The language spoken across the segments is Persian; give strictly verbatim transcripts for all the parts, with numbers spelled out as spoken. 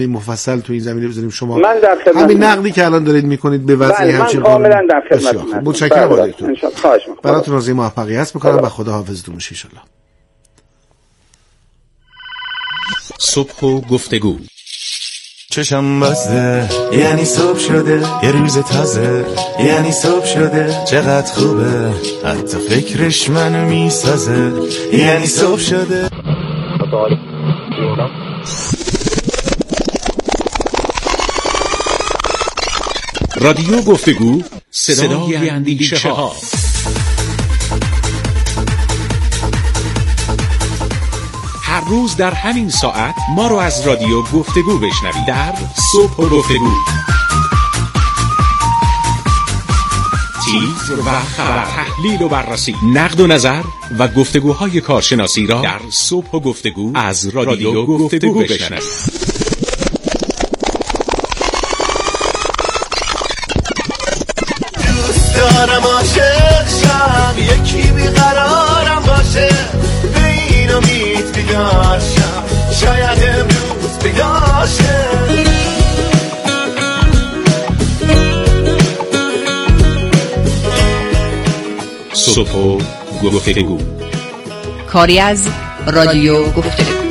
مفصل تو این زمینه بزنیم. شما من در همین نقدی که الان دارید میکنید به وضعیت همچین من کاملا در خدمتتون. متشکرم آقای دکتر. خواهش می‌کنم. براتون آرزوی موفقیت می‌کنم و خدا حافظتون باشه ان شاء الله. صبح و گفتگو. چشم بسته یعنی صبح شده، یه روز تازه یعنی صبح شده، چقدر خوبه حتی فکرش منو میسازه، یعنی صبح شده. رادیو گفتگو، صدای اندیشه ها. هر روز در همین ساعت ما رو از رادیو گفتگو بشنوید در صبح و گفتگو. تیتر و خبر، تحلیل و بررسی، نقد و نظر و گفتگوهای کارشناسی را در صبح و گفتگو از رادیو گفتگو بشنوید. دوست دارم عاشق شم، یکی بیقرارم باشه، به این امید بیدار شم، شاید امروز بیداشه. صبح و گفتگو، کاری از رادیو گفتگو.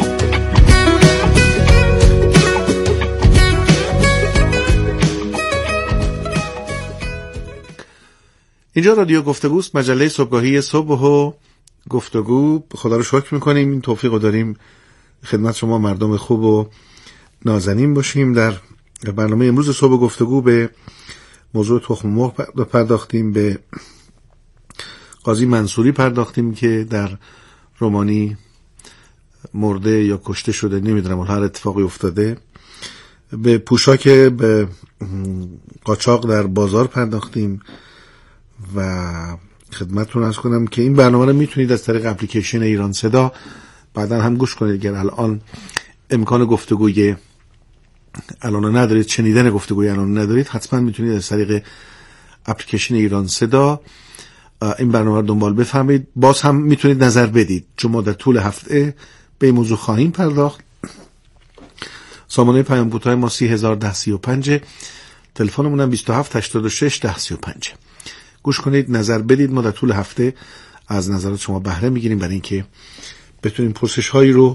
اینجا رادیو گفتگوست، مجله صبحگاهی صبح و گفتگو. خدا رو شکر میکنیم این توفیق رو داریم خدمت شما مردم خوب و نازنین باشیم. در برنامه امروز صبح گفتگو به موضوع تخم مرغ پرداختیم، به قاضی منصوری پرداختیم که در رومانی مرده یا کشته شده، نمیدونم هر اتفاقی افتاده. به پوشاک به قاچاق در بازار پرداختیم و خدمتتون عرض کنم که این برنامه رو میتونید از طریق اپلیکیشن ایران صدا بعداً هم گوش کنید. اگر الان امکان گفتگوی الان ندارید، شنیدن گفتگوی الان ندارید، حتما میتونید از طریق اپلیکیشن ایران صدا این برنامه رو دنبال بفهمید. باز هم میتونید نظر بدید، چون ما در طول هفته به این موضوع خواهیم پرداخت. سامانه پیام کوتاه ما سی هزار ده سی و پنج، تلفنمون هم بیست و هفت هشتاد و شش ده سی و پنج. گوش کنید، نظر بدید. ما در طول هفته از نظرات شما بهره میگیریم برای اینکه بتونیم پرسش هایی رو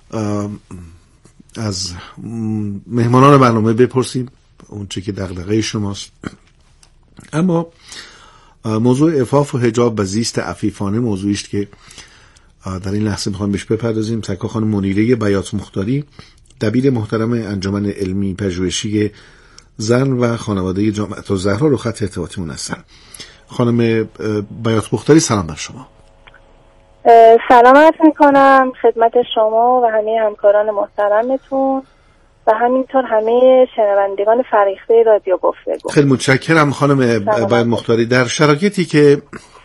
از مهمانان برنامه بپرسیم، اون چه که دغدغه شماست. اما موضوع عفاف و حجاب و زیست عفیفانه موضوعی است که در این لحظه میخوایم بهش بپردازیم. سکا خانم منیره بیات مختاری، دبیر محترم انجمن علمی پژوهشی زن و خانواده جامعه الزهرا رو خط ارتباطیمون هستن. خانم بیات مختاری، سلام بر شما. سلام عرض میکنم خدمت شما و همه همکاران محترمتون و همینطور همه شنوندگان فریخته رادیو گفتگو. خیلی متشکرم خانم بیات مختاری. در شرایطی که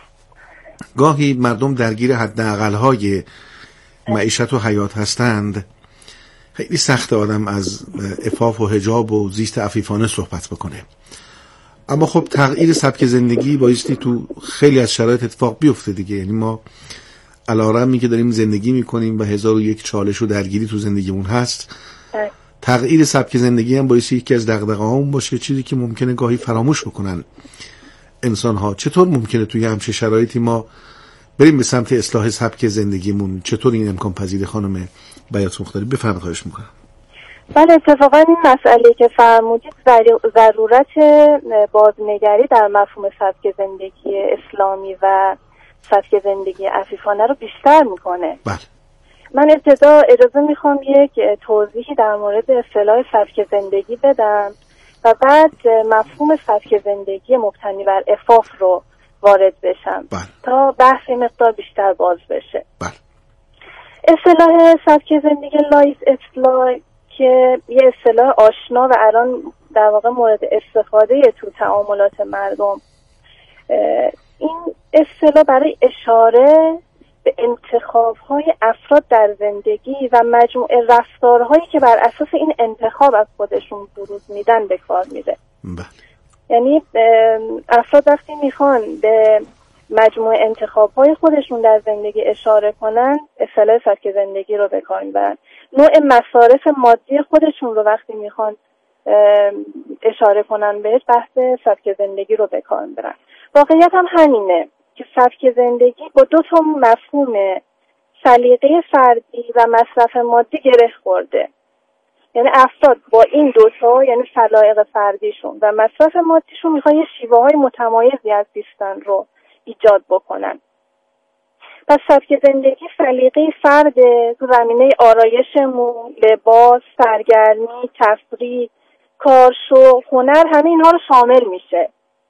گاهی مردم درگیر حداقل‌های معیشت و حیات هستند، خیلی سخت آدم از عفاف و حجاب و زیست عفیفانه صحبت بکنه. اما خب تغییر سبک زندگی بایستی تو خیلی از شرایط اتفاق بیفته دیگه. یعنی ما علارمی که داریم زندگی میکنیم و هزار و یک چالش و درگیری تو زندگیمون هست، تغییر سبک زندگی هم بایستی یکی از دغدغه‌هامون باشه، چیزی که ممکنه گاهی فراموش بکنن انسان ها. چطور ممکنه توی همچه شرایطی ما بریم به سمت اصلاح سبک زندگیمون؟ چطور این امکان پذیره خانم بیات مختاری؟ بفرمایید، خواهش میکنم. بله، اتفاقا این مسئله که فرمودید ضرورت بازنگری در مفهوم سبک زندگی اسلامی و سبک زندگی عفیفانه رو بیشتر میکنه. بله. من ابتدا اجازه میخوام یک توضیحی در مورد اصطلاح سبک زندگی بدم و بعد مفهوم سبک زندگی مبتنی بر عفاف رو وارد بشم. بله. تا بحث مقدار بیشتر باز بشه. بله. اصطلاح سبک زندگی لایف استایل که یه اصطلاح آشنا و الان در واقع مورد استفاده تو تعاملات مردم، این اصطلاح برای اشاره به انتخاب‌های افراد در زندگی و مجموعه رفتارهایی که بر اساس این انتخاب از خودشون بروز میدن به کار میره. یعنی افراد وقتی میخوان به مجموع انتخاب‌های خودشون در زندگی اشاره کنن اصطلاح سبک زندگی رو به کار میبرن. نوع مصارف مادی خودشون رو وقتی میخوان اشاره کنن بهش بحث سبک زندگی رو به کار میبرن. واقعیت هم همینه که سبک زندگی با دو تا مفهوم سلیقه فردی و مصرف مادی گره خورده. یعنی افراد با این دوتا یعنی سلایق فردیشون و مصرف مادیشون میخوان یه شیوه های متمایزی از زیستن رو ایجاد بکنن. پس سبک زندگی سلیقه فرد تو زمینه آرایشمون، لباس، سرگرمی، تفریح، کار، شغل، هنر، همه اینها رو شامل میشه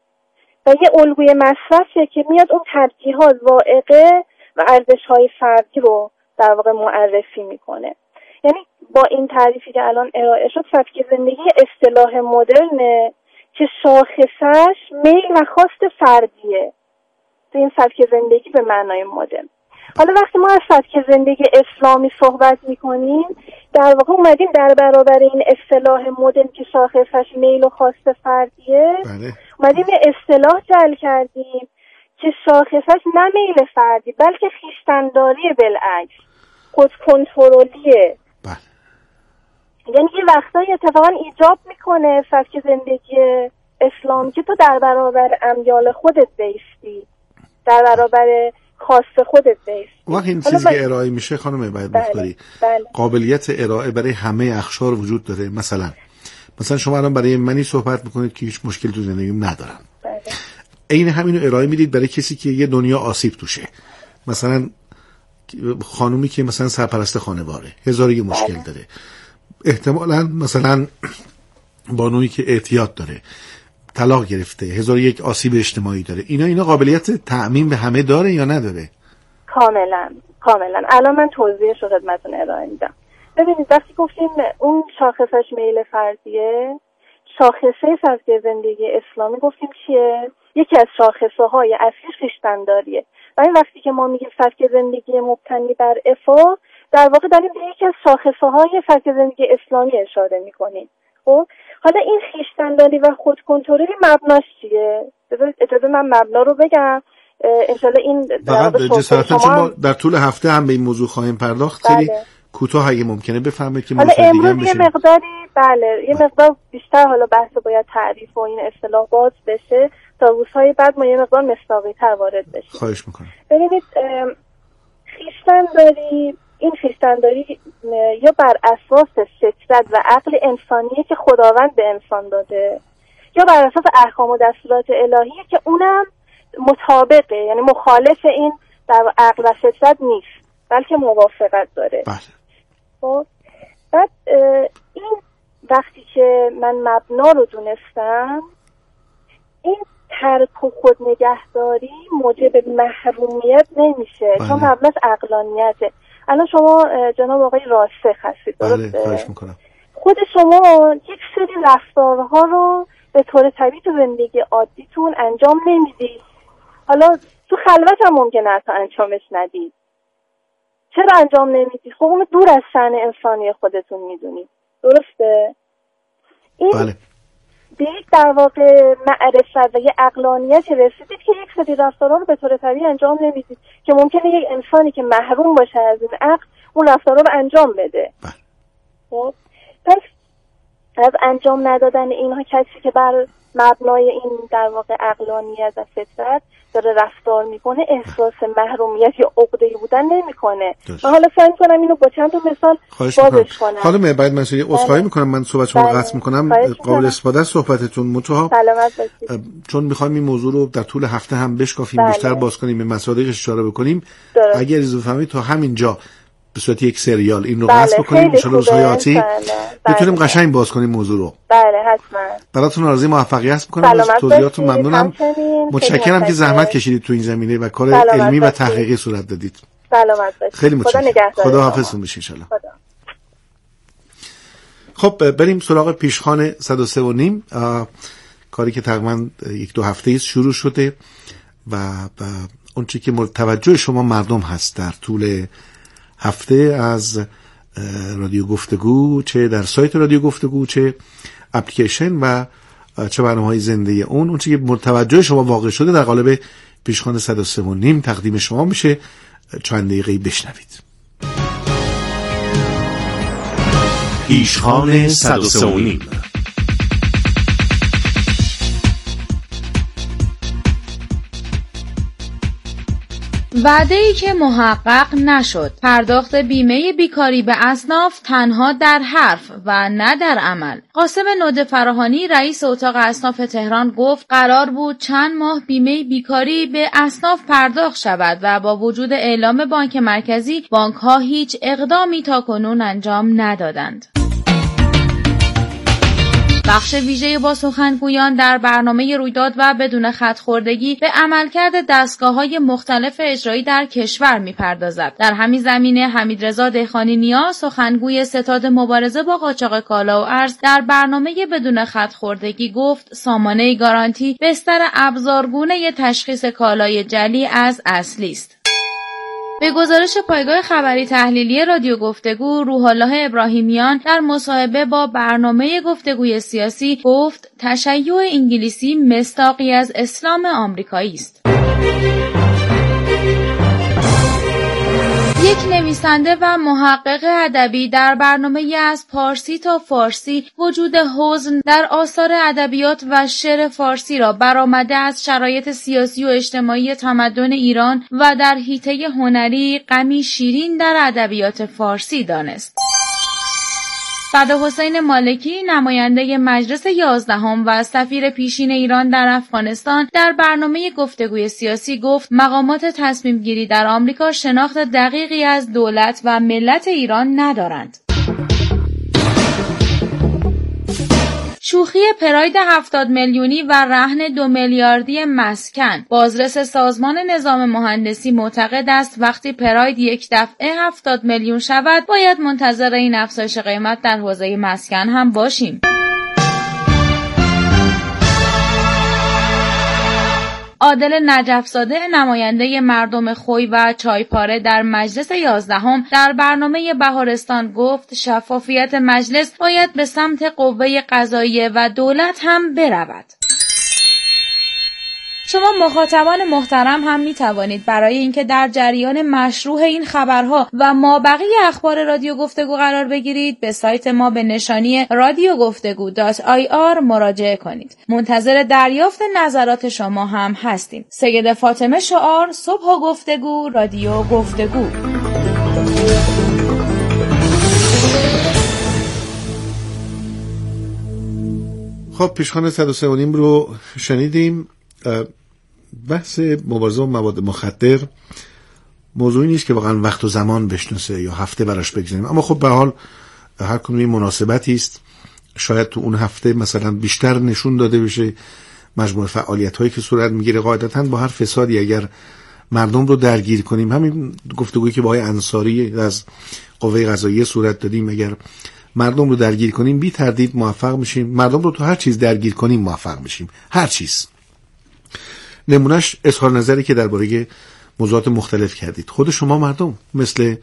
و یه الگوی مصرفیه که میاد اون ترجیحات، ذائقه و ارزش‌های فردی رو در واقع معرفی میکنه. یعنی با این تعریفی که الان ارائه شد سبک زندگی اصطلاح مدرنه که شاخصش میل و خواست فردیه. تو این سبک زندگی به معنای مدرن. حالا وقتی ما از سبک زندگی اسلامی صحبت میکنیم در واقع اومدیم در برابر این اصطلاح مدرن که شاخصش میل و خواست فردیه بله. اومدیم یه اصطلاح جعل کردیم که شاخصش نه میل فردی بلکه خویشتن‌داری بالعکس، خود کنترلیه. بله. یعنی یه وقتایی اتفاقا ایجاب میکنه سبک زندگی اسلام که تو در برابر امیال خودت بیستی، در برابر خواست خودت بیستی. وقتی این چیزی که ارائه میشه خانم باید مختاری بله. قابلیت ارائه برای همه اخشار وجود داره. مثلا مثلا شما الان برای منی صحبت میکنید که هیچ مشکل تو زندگیم ندارم. بله. این همینو ارائه میدید برای کسی که یه دنیا آسیب توشه. مثلا خانومی که مثلا سرپرست خانواره هزار یه مشکل بله. داره. احتمالاً مثلا بانویی که اعتیاد داره، طلاق گرفته، هزار یک آسیب اجتماعی داره. اینا اینا قابلیت تعمیم به همه داره یا نداره؟ کاملا کاملا. الان من توضیحش رو خدمتتون ارائه میدم. ببینید وقتی گفتیم اون شاخصش میل فردیه، شاخصه سبک زندگی اسلامی گفتیم چیه؟ یکی از شاخصه های اصلی خویشتن‌داریه. و این وقتی که ما میگیم سبک زندگی مبتنی بر عفاف در واقع داریم به یکی از شاخصه های سبک زندگی اسلامی اشاره میکنیم. خب حالا این خویشتن‌داری و خودکنترلی مبناش چیه؟ اجازه من مبنا رو بگم. انشالله این در جسارتا چون ما در طول هفته هم به این موضوع خواهیم پرداخت. خیلی بله. کوتاه اگه ممکنه بفهمید که حالا امروز یه مقداری بله یه مقدار بیشتر حالا بحث باید تعریف و این اصطلاح باز بشه تا روزهای بعد ما یه مقدار مصداقی‌تر وارد بشیم. خواهش میکنم. ببینید خویشتن‌داری این خویشتن‌داری یا بر اساس فطرت و عقل انسانیه که خداوند به انسان داده یا بر اساس احکام و دستورات الهیه که اونم مطابقه، یعنی مخالف این در عقل و فطرت نیست بلکه موافقت داره. بله. خب بعد این وقتی که من مبنا رو دونستم این ترک و خود نگهداری موجب محرومیت نمیشه چون مبناش عقلانیته. الان شما جناب آقای راسخ هستید درسته؟ بله خواهش میکنم. خود شما یک سری رفتارها رو به طور طبیعی تو زندگی عادیتون انجام نمیدید. حالا تو خلوت هم ممکنه حتی انجامش ندید. چرا انجام نمیدید؟ خب اون دور از شأن انسانی خودتون میدونید. درسته؟ این بله. به یک در واقع معرفت و یه عقلانیت رسیدید که یک سری رفتارها رو به طور طبیعی انجام نمیدید که ممکنه یک انسانی که محروم باشه از این عقل اون رفتارها رو انجام بده. بله. خب پس از انجام ندادن اینها کسی که بر مبنای این در واقع عقلانیت و فطرت داره رفتار میکنه احساس محرومیت یا عقده‌ای بودن نمیکنه. من حالا سعی میکنم اینو با چند تا مثال بازش کنم. حالا من بعد من یه عذرخواهی میکنم من صحبت شما رو قطع میکنم. قابل استفاده است صحبتتون متها چون میخوایم این موضوع رو در طول هفته هم بشکافیم بله. بیشتر باز کنیم به مصادیقش اشاره بکنیم. درست. اگر اجازه بفرمایید تا همینجا به صورت یک سریال این رو بله. قصد بکنیم ان شاءالله روزهای آتی بتونیم بله. قشنگ باز کنیم موضوع رو. بله حتما. براتون آرزوی موفقیت میکنم. از توضیحاتتون ممنونم. متشکرم که زحمت کشیدید تو این زمینه و کار علمی و تحقیقی صورت دادید. سلامت باشید. خیلی متشکرم. خدا حافظتون باشید ان شاءالله. خب بریم سراغ پیشخوان صد و سه و نیم کاری که تقریبا یک دو هفته است شروع شده و اون چیزی که مورد توجه شما مردم هست در طول هفته از رادیو گفتگو چه در سایت رادیو گفتگو چه اپلیکیشن و چه برنامه‌های زنده اون اون چیزی که مورد توجه شما واقع شده در قالب پیشخوان صد و سه و نیم تقدیم شما میشه. چند دقیقه بشنوید. پیشخوان صد و سه و نیم. وعده‌ای که محقق نشد. پرداخت بیمه بیکاری به اصناف تنها در حرف و نه در عمل. قاسم نود فراهانی رئیس اتاق اصناف تهران گفت قرار بود چند ماه بیمه بیکاری به اصناف پرداخت شود و با وجود اعلام بانک مرکزی بانک‌ها هیچ اقدامی تاکنون انجام ندادند. بخش ویژه با سخنگویان در برنامه رویداد و بدون خط‌خوردگی به عملکرد دستگاه‌های مختلف اجرایی در کشور می‌پردازد. در همین زمینه حمیدرضا دهخانی نیا سخنگوی ستاد مبارزه با قاچاق کالا و ارز در برنامه بدون خط‌خوردگی گفت سامانه گارانتی بستر ابزارگونه تشخیص کالای جعلی از اصلی است. به گزارش پایگاه خبری تحلیلی رادیو گفتگو، روح الله ابراهیمیان در مصاحبه با برنامه گفتگوی سیاسی گفت تشیع انگلیسی مصداقی از اسلام آمریکایی است. یک نویسنده و محقق ادبی در برنامه از پارسی تا فارسی وجود حزن در آثار ادبیات و شعر فارسی را برآمده از شرایط سیاسی و اجتماعی تمدن ایران و در حیطه هنری غمی شیرین در ادبیات فارسی دانست. صدحسین مالکی نماینده مجلس یازدهم و سفیر پیشین ایران در افغانستان در برنامه گفتگوی سیاسی گفت مقامات تصمیم گیری در آمریکا شناخت دقیقی از دولت و ملت ایران ندارند. شوخی پراید هفتاد میلیونی و رهن دو میلیاردی مسکن. بازرس سازمان نظام مهندسی معتقد است وقتی پراید یک دفعه هفتاد میلیون شود باید منتظر این افزایش قیمت در حوزه مسکن هم باشیم. عادل نجف‌زاده نماینده مردم خوی و چایپاره در مجلس یازدهم در برنامه بهارستان گفت شفافیت مجلس باید به سمت قوه قضاییه و دولت هم برود. شما مخاطبان محترم هم می توانید برای اینکه در جریان مشروع این خبرها و مابقی اخبار رادیو گفتگو قرار بگیرید به سایت ما به نشانی رادیو گفتگو دات آی آر مراجعه کنید. منتظر دریافت نظرات شما هم هستیم. سید فاطمه شعار، صبح و گفتگو، رادیو گفتگو. خب پیشخوان صد و سه و نیم رو شنیدیم. بحث مبارزه با مواد مخدر موضوعی نیست که واقعا وقت و زمان بشناسه یا هفته براش بگذاریم، اما خب به حال هر کدوم مناسبتی است. شاید تو اون هفته مثلا بیشتر نشون داده بشه مجموعه فعالیت هایی که صورت میگیره. قاعدتاً با هر فسادی اگر مردم رو درگیر کنیم، همین گفتگویی که با آقای انصاری از قوه قضاییه صورت دادیم، اگر مردم رو درگیر کنیم بی تردید موفق میشیم. مردم رو تو هر چیز درگیر کنیم موفق میشیم، هر چیز. نمونهش اظهار نظری که درباره موضوعات مختلف کردید خود شما مردم، مثل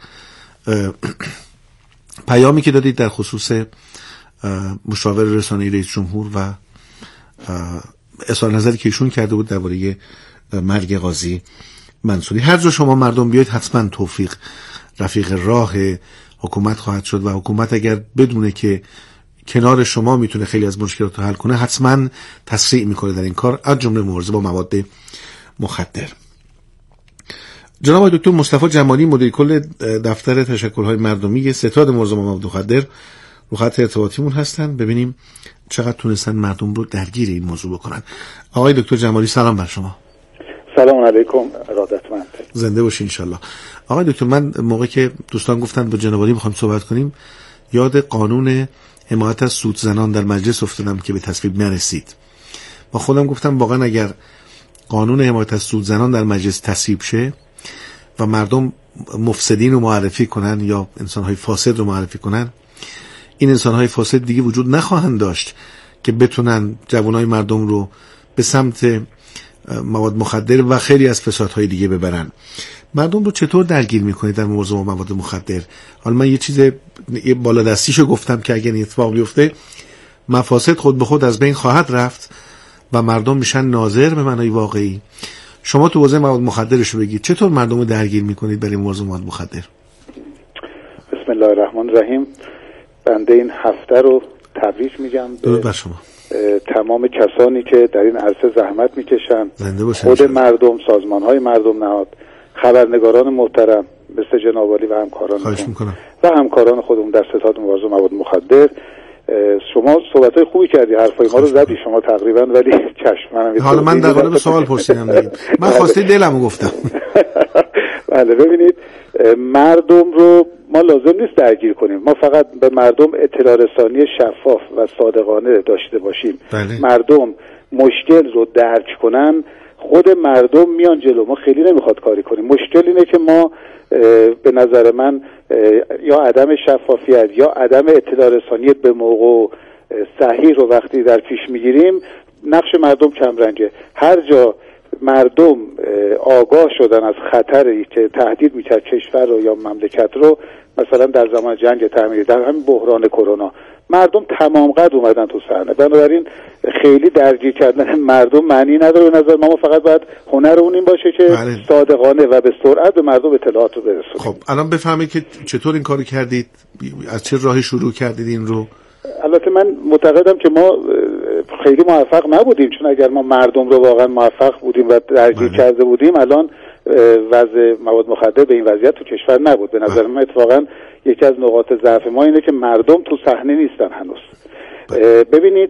پیامی که دادید در خصوص مشاور رسانه‌ای رئیس جمهور و اظهار نظری که ایشون کرده بود درباره مرگ قاضی منصوری. هر جا شما مردم بیاید حتما توفیق رفیق راه حکومت خواهد شد و حکومت اگر بدونه که کنار شما میتونه خیلی از مشکلات رو حل کنه حتما تسریع میکنه در این کار، از جمله مبارزه با مواد مخدر. جناب آقای دکتر مصطفی جمالی مدیر کل دفتر تشکل‌های مردمی ستاد مبارزه با مواد مخدر رو خط ارتباطیمون هستن. ببینیم چقدر تونستن مردم رو درگیر این موضوع بکنن. آقای دکتر جمالی سلام بر شما. سلام علیکم، ارادتمند. زنده باشین انشالله. آقای دکتر من موقعی که دوستان گفتن با جناب عالی می‌خوایم صحبت کنیم یاد قانون حمایت از سود زنان در مجلس افتادم که به تصویب نرسید. با خودم گفتم واقعا اگر قانون حمایت از سود زنان در مجلس تصویب شه و مردم مفسدین رو معرفی کنن یا انسان‌های فاسد رو معرفی کنن، این انسان‌های فاسد دیگه وجود نخواهند داشت که بتونن جوانای مردم رو به سمت مواد مخدر و خیلی از فسادهای دیگه ببرن. مردم رو چطور درگیر میکنید در مبارزه با مواد مخدر؟ حالا من یه چیز یه بالا دستیشو گفتم که اگه این اتفاق بیفته مفاسد خود به خود از بین خواهد رفت و مردم میشن ناظر به معنای واقعی. شما تو حوزه مواد مخدرش رو بگید، چطور مردم رو درگیر میکنید برای موضوع مواد مخدر؟ بسم الله الرحمن الرحیم. بنده این هفته رو تبریک میگم درود بر شما. تمام کسانی که در این عرصه زحمت میکشن، خود مردم، سازمانهای مردم نهاد، خبرنگاران محترم مثل جناب عالی و همکاران و همکاران خودمون در ستاد مبارزه مواد مخدر. شما صحبت‌های خوبی کردی، حرفای ما رو زدی شما تقریبا، ولی چشم منم حالا من در قالب سوال پرسیدم دیگه. من خواسته دلمو گفتم. بله ببینید، مردم رو ما لازم نیست درگیر کنیم، ما فقط به مردم اطلاع رسانی شفاف و صادقانه داشته باشیم. بله. مردم مشکل رو درک کنن، خود مردم میان جلو. ما خیلی نمیخواد کاری کنیم. مشکل اینه که ما به نظر من یا عدم شفافیت یا عدم اطلاع رسانی به موقع صحیح رو وقتی در پیش میگیریم، نقش مردم کم رنگه. هر جا مردم آگاه شدن از خطری که تهدید میکرد کشور رو یا مملکت رو، مثلا در زمان جنگ تعمیری، در همین بحران کرونا، مردم تمام قد اومدن تو صحنه. بنابراین خیلی درگیر کردن مردم معنی نداره. به نظر ما ما فقط باید هنرمون این باشه که بله. صادقانه و به سرعت به مردم اطلاعات رو برسونیم. خب الان بفهمید که چطور این کارو کردید، از چه راهی شروع کردید این رو؟ البته من معتقدم که ما خیلی موفق نبودیم، چون اگر ما مردم رو واقعا موفق بودیم و درگیر بله. کرده بودیم، الان وضع مواد مخدر به این وضعیت تو کشور نبود. به نظر من اتفاقا یکی از نقاط ضعف ما اینه که مردم تو صحنه نیستن هنوز. ببینید،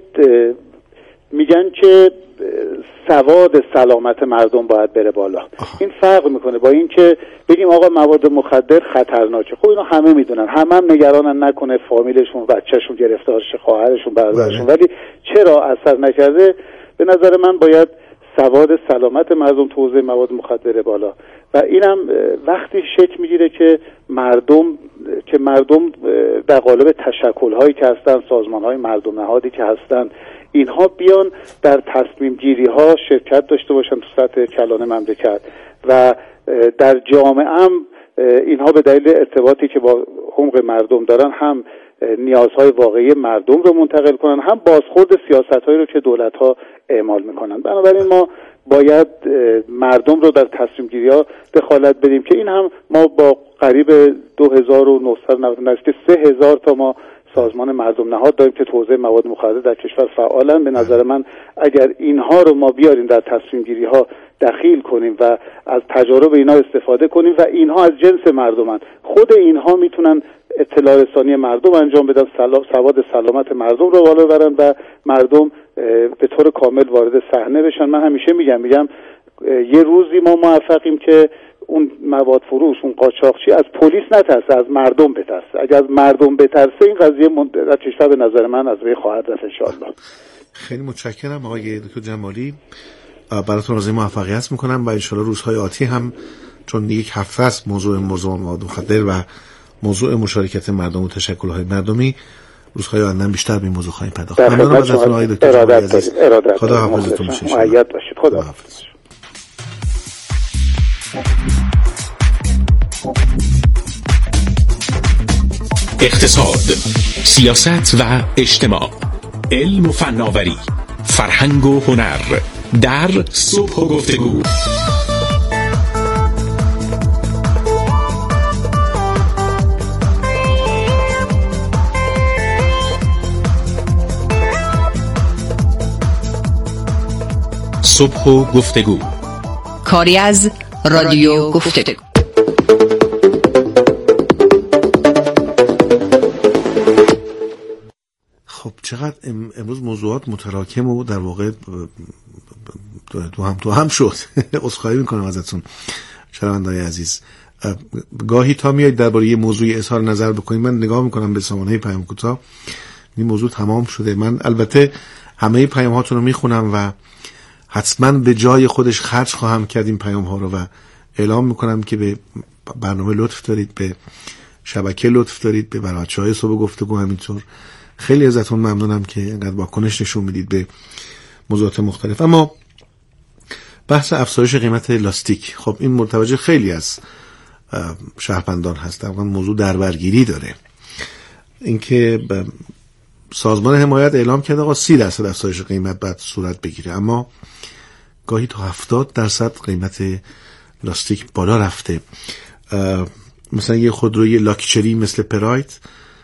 میگن که سواد سلامت مردم باید بره بالا. آه. این فرق میکنه با این که بگیم آقا مواد مخدر خطرناکه. خب اینو همه میدونن، همه هم نگرانن نکنه فامیلشون، بچهشون گرفتار شه، خواهرشون، برادرشون، ولی چرا اثر نکرده؟ به نظر من باید سواد سلامت مردم تو حوزه مواد مخدر بالا و اینم وقتی شکل میگیره که مردم که مردم در قالب تشکل‌هایی که هستن، سازمان‌های مردم نهادی که هستن، اینها بیان در تصمیم گیری ها شرکت داشته باشن تو سطح کلان مملکت و در جامعه هم اینها به دلیل ارتباطی که با حقوق مردم دارن هم نیازهای واقعی مردم رو منتقل کنن، هم بازخورد سیاست‌هایی رو که دولت‌ها اعمال میکنن. بنابراین ما باید مردم رو در تصمیم گیری ها دخالت بدیم که این هم ما با قریب دو هزار و نهصد و نود نزدیک سه هزار تا ما سازمان مردم نهاد داریم که تو حوزه مواد مخدر در کشور فعالن. به نظر من اگر اینها رو ما بیاریم در تصمیم گیری ها دخیل کنیم و از تجارب اینا استفاده کنیم و اینها از جنس مردمن، خود اینها میتونن اطلاع رسانی مردم انجام بدن، سواد سلامت مردم رو بالا ببرن و مردم به طور کامل وارد صحنه بشن. من همیشه میگم میگم یه روزی ما موفقیم که اون مواد فروش، اون قاچاقچی از پلیس نترسه، از مردم بترسه. اگر از مردم بترسه این قضیه در کشور به نظر من از روی خواهد رفت ان شاءالله. خیلی متشکرم آقای دکتر جمالی، براتون آرزوی موفقیت میکنم و ان شاءالله روزهای آتی هم، چون یک هفته است موضوع موضوع مواد مخدر و موضوع مشارکت مردم و تشکل‌های مردمی، روزهای آینده بیشتر به این موضوع خواهیم پرداخت. ممنونم ازتون آقای دکتر جمالی عزیز. خدا حافظتون باشه. مؤید باشید. خدا حافظ. اقتصاد، سیاست و اجتماع، علم و فناوری، فرهنگ و هنر در صبح و گفتگو. صبح و گفتگو، کاری از رادیو گفتگو. خب چقدر امروز موضوعات متراکم و در واقع تو هم تو هم شد. عذرخواهی میکنم ازتون شنونده‌های عزیز. گاهی تا میاد درباره یه موضوعی اظهار نظر بکنید، من نگاه میکنم به سامانه پیام کوتاه، این موضوع تمام شده. من البته همه پیام هاتون رو میخونم و حتما به جای خودش خرج خواهم کرد این پیام ها رو و اعلام میکنم که به برنامه لطف دارید، به شبکه لطف دارید، به بچه‌های صبح گفتگو همینطور. خیلی ازتون ممنونم که اینقدر واکنش نشون میدید به موضوعات مختلف. اما بحث افزایش قیمت لاستیک، خب این مرتبط خیلی از شهروندان هست، واقعا موضوع دربرگیری داره. اینکه سازمان حمایت اعلام کرده آقا سی درصد افزایش قیمت باید صورت بگیره، اما گاهی تا هفتاد درصد قیمت لاستیک بالا رفته. مثلا یه خودروی لاکچری مثل پراید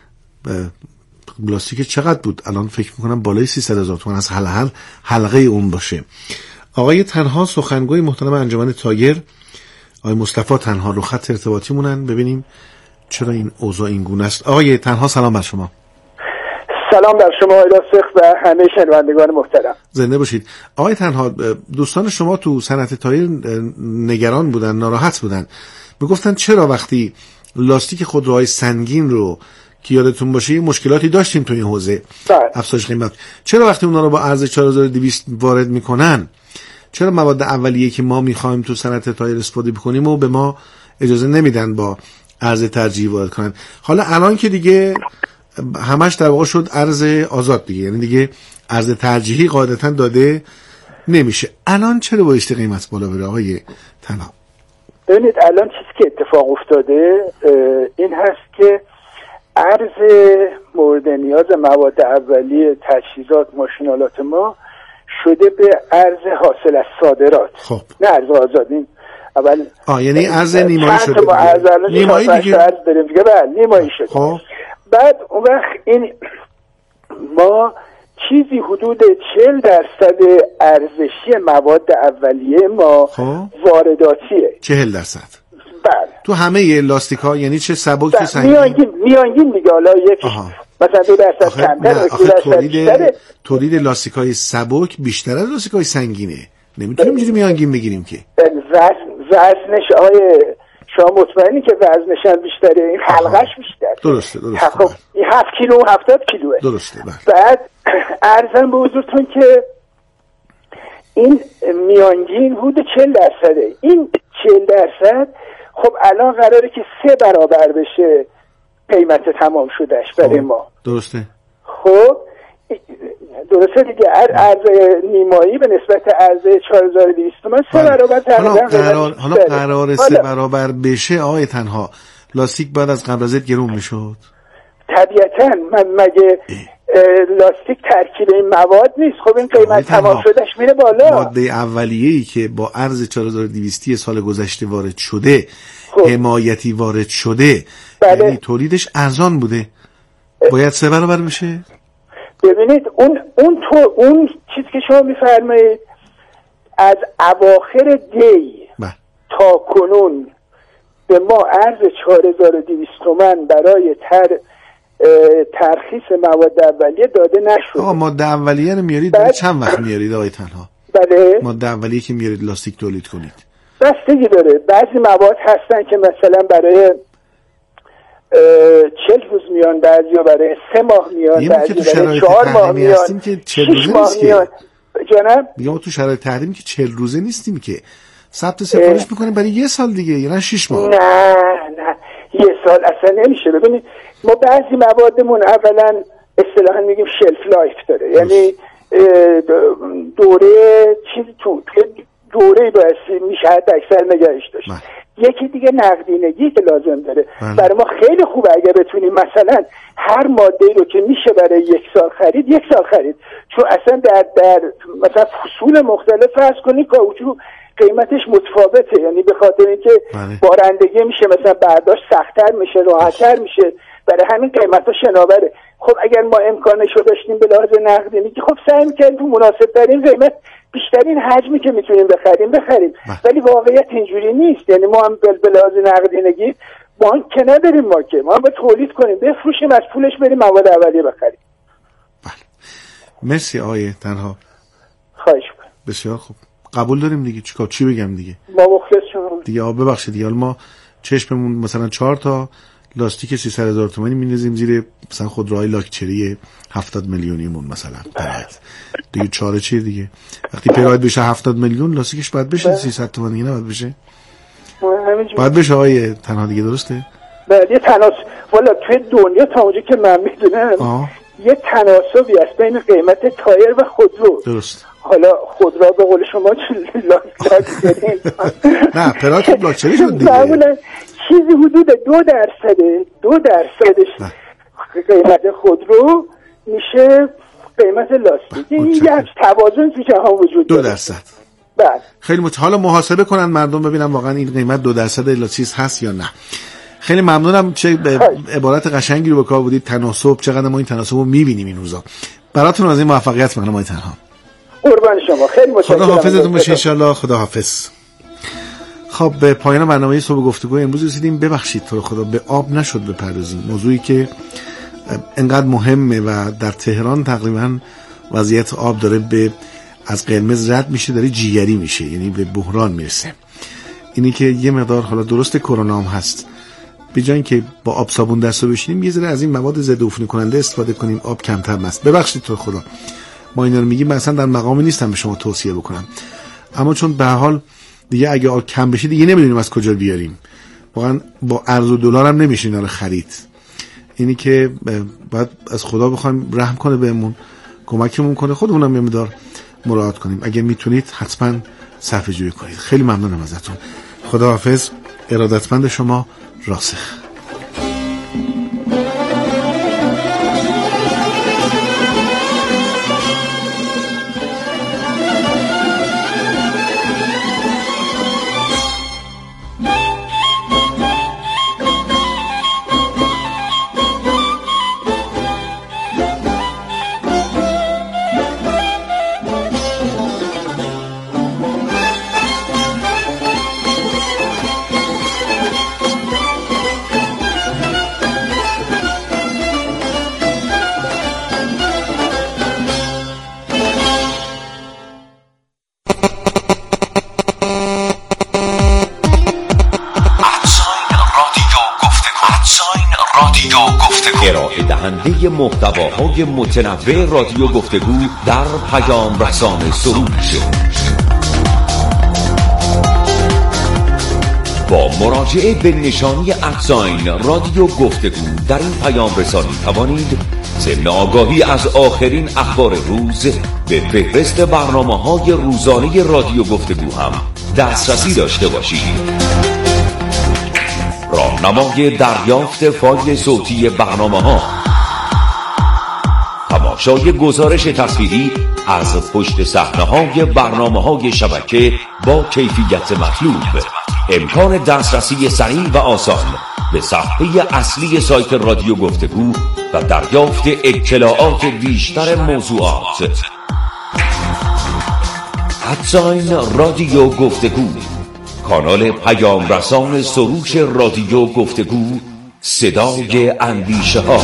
لاستیک چقدر بود؟ الان فکر میکنم بالای سیصد هزار تومان از حلقه حلقه اون باشه. آقای تنها سخنگوی محترم انجمن تایر، آقای مصطفی تنها رو خط ارتباطی مونن، ببینیم چرا این اوضاع این گونه است. آقای تنها سلام بر شما. سلام بر شما آقای راسخ و همه شنوندگان محترم. زنده باشید. آقای تنها، دوستان شما تو صنعت تایر نگران بودن، ناراحت بودن، میگفتن چرا وقتی لاستیک خودروهای سنگین رو که یادتون باشه مشکلاتی داشتیم تو این حوزه افزایش قیمت، چرا وقتی اونا رو با ارز چهار هزار و دویست وارد میکنن، چرا مواد اولیه که ما میخوایم تو صنعت تایر استفاده بکنیم و به ما اجازه نمیدن با ارز ترجیحی وارد کنن؟ حالا الان که دیگه همش در واقع شد ارز آزاد دیگه، یعنی دیگه ارز ترجیحی قاعدتا داده نمیشه، الان چرا بایستی قیمت بالا بره آقای تنها؟ ببینید الان چیزی که اتفاق افتاده این هست که ارز مورد نیاز مواد اولیه، تجهیزات، ماشینالات ما شده به ارز حاصل از صادرات. خب نه ارز آزاد. این اول آه یعنی ارز نیمایی شده ما ارز نیمایی دیگه ارز داریم دیگه، بله نیمایی شده. خب بعد اون وقت این ما چیزی حدود چهل درصد ارزشی مواد اولیه ما خب وارداتیه. چهل درصد بله تو همه لاستیک ها، یعنی چه سبک چه سنگین؟ میانگین میانگین دیگه، حالا یک مثلا دو درصد کمتر، دو درصد بیشتره. تولید لاستیک های سبک بیشتر از لاستیک های سنگینه، نمیتونیم اینجوری میانگین بگیریم که. وزن وزنش آیه شما مطمئنی که وزنش هم بیشتره، این حلقش بیشتره. درسته درسته. خب این هفت کیلو هفتاد کیلوه. درسته بله. بعد ارزم به حضورتون که این میانگین حدود چهل درصده. این چهل درصد خب الان قراره که سه برابر بشه قیمت تمام شدهش برای ما. درسته. خب درسته دیگه، ارز نیمایی به نسبت ارز چهار هزار و دویست تومان سه برابر تقریبا. قرار حالا قرار سه برابر بشه آقای تنها، لاستیک بعد از قبل از گرون میشد؟ طبیعتا. من مگه لاستیک ترکیب این مواد نیست؟ خب این قیمت تمام شدهش میره بالا. ماده اولیه‌ای که با ارز چهار هزار و دویست سال گذشته وارد شده، خب. حمایتی وارد شده، بله. یعنی تولیدش ارزان بوده، باید سه برابر بشه؟ ببینید اون اون تو اون چیزی که شما میفرمایید از اواخر دی بله. تا کنون به ما ارز چهار هزار و دویست تومان برای تر ترخیص مواد اولیه داده نشد. آقا ماده اولیه رو میارید برای چند وقت میارید آقای تنها؟ بله ماده اولیه که میارید لاستیک تولید کنید بستگی داره. بعضی مواد هستن که مثلا برای چهل روز میان، بعضی برای سه ماه میان، بعضی برای چهار ماه میان، که چهل روزه نیست که. جانم میگم تو شرایط تحریم که چهل روزه نیستیم که، ثبت سفارش میکنیم برای یه سال دیگه، یعنی شش ماه. نه نه یه سال اصلا نمیشه. ببینید ما بعضی موادمون اولا اصطلاحا میگیم شلف لایف داره، یعنی دوره چیزی تو دوره باعث میشه حد اکثر نگهش داشت. یکی دیگه نقدینگی که لازم داره. برای ما خیلی خوبه اگه بتونیم مثلا هر ماده رو که میشه برای یک سال خرید یک سال خرید، چون اصلا در در مثلا فصول مختلف فرض کنید کاوچو قیمتش متفاوته، یعنی به خاطر اینکه بارندگی میشه مثلا برداشت سخت‌تر میشه، راحت‌تر میشه، برای همین قیمت‌ها شناوره. خب اگر ما امکانش رو داشتیم به لحاظ نقدینگی خب سعی می‌کردیم تو مناسب‌ترین قیمت بیشترین حجمی که میتونیم بخریم بخریم، ولی واقعیت اینجوری نیست. یعنی ما هم به لحاظ نقدینگی بانک که نداریم، ما که ما هم باید تولید کنیم بفروشیم از پولش بریم مواد اولیه بخریم. بله مرسی آقای تنها، خواهش می‌کنم. بسیار خوب، قبول داریم دیگه. چیکار چی بگم دیگه، ما مخلص شما دیگه. آ ببخشید دیگه، ما چشممون مثلا چهار تا لاستیک سیصد هزار تومانی میندازیم زیر مثلا خودروهای لاکچری هفتاد میلیونیمون مثلا پراید دیگه، چاره چیه دیگه؟ وقتی پراید بشه هفتاد میلیون لاستیکش باید بشه سیصد تومانی، نه باید بشه؟ باید بشه آقای تنها دیگه، درسته؟ بله یه تناسب والا توی دنیا تا اونجا که من میدونم یه تناسبی است بین قیمت تایر و خودرو. درست. حالا خودرو به قول شما لاکچری نه پراید خب لاکچری شد دیگه. معمولا چیزی حدود دو درصده دو درصدش قیمت خودرو میشه قیمت لاستیک. این یک توازن تو جهان وجود داره. دو درصد بله. خیلی مت... حالا محاسبه کنن مردم ببینن واقعا این قیمت دو درصد الا چیز هست یا نه. خیلی ممنونم، چه ب... عبارت قشنگی رو به کار بودید، تناسب. چقدر ما این تناسب رو می‌بینیم این روزا. براتون از این موفقیت می‌خوام. ما تنها قربان شما، خیلی متشکرم. خدا حافظتون باشه ان شاء الله. خدا حافظ. خب به پایان برنامه صبح گفتگو امروز رسیدیم. ببخشید تو رو خدا به آب نشد بپردازیم، موضوعی که انقدر مهمه و در تهران تقریبا وضعیت آب داره به از قرمز رد میشه، داره جیگری میشه، یعنی به بحران میرسه. اینی که یه مقدار حالا درست کرونا هم هست، به جای اینکه با آب صابون دستو بشینیم یه ذره از این مواد ضد عفونی کننده استفاده کنیم، آب کمتر مصرف. ببخشید تو خدا ما اینا رو میگیم، مثلا در مقامی نیستم به شما توصیه بکنم، اما چون به هر حال دیگه اگه آب کم بشه دیگه نمیدونیم از کجا بیاریم، واقعا با ارز و دلار هم نمیشه اینا رو خرید. اینی که باید از خدا بخوایم رحم کنه بهمون، کمکمون کنه، خودمونم یه مقدار مراعات کنیم. اگه میتونید حتما صرفه جویی کنید. خیلی ممنونم ازتون. خداحافظ. ارادتمند شما، راسخ. ارائه دهنده محتواهای متنوع رادیو گفتگو در پیام رسان سروش. با مراجعه به نشانی ادساین رادیو گفتگو در این پیام رسانی توانید ضمن آگاهی از آخرین اخبار روز به فهرست برنامه‌های روزانه رادیو گفتگو هم دسترسی داشته باشید. راهنمای دریافت فایل صوتی برنامه‌ها، تماشای گزارش تصویری از پشت صحنه‌های برنامه‌های شبکه با کیفیت مطلوب، امکان دسترسی سریع و آسان به صفحه اصلی سایت رادیو گفتگو و دریافت اطلاعات بیشتر موضوعات. ادساین رادیو گفتگو، کانال پیام رسان سروش رادیو گفتگو، صدای اندیشه ها.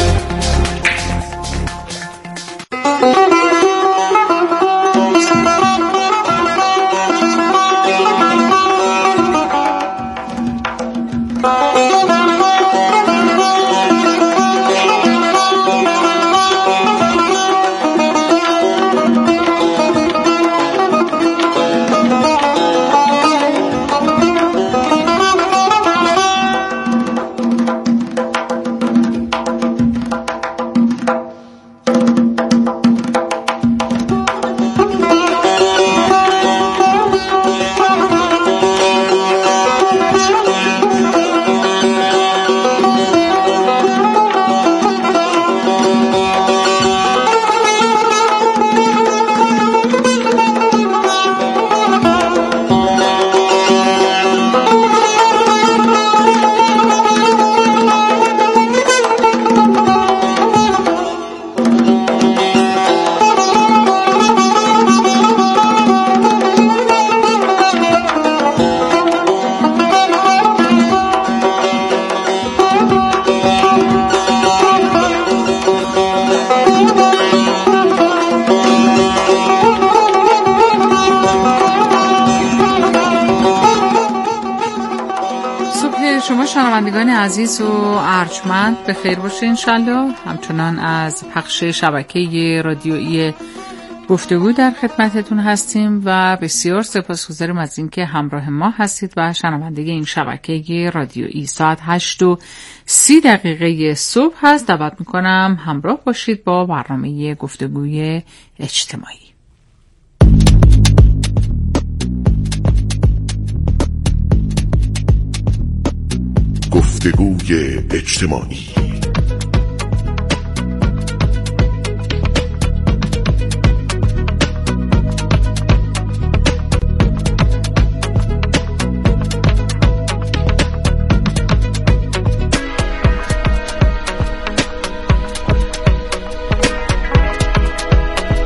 شنوندگان عزیز و ارجمند به خیر باشه انشالله. همچنان از پخش شبکه رادیویی گفتگو در خدمتتون هستیم و بسیار سپاسگزاریم از اینکه همراه ما هستید و شنونده این شبکه رادیویی. ساعت هشت و سی دقیقه صبح هست. دعوت میکنم همراه باشید با برنامه گفتگوی اجتماعی. گفتگوی اجتماعی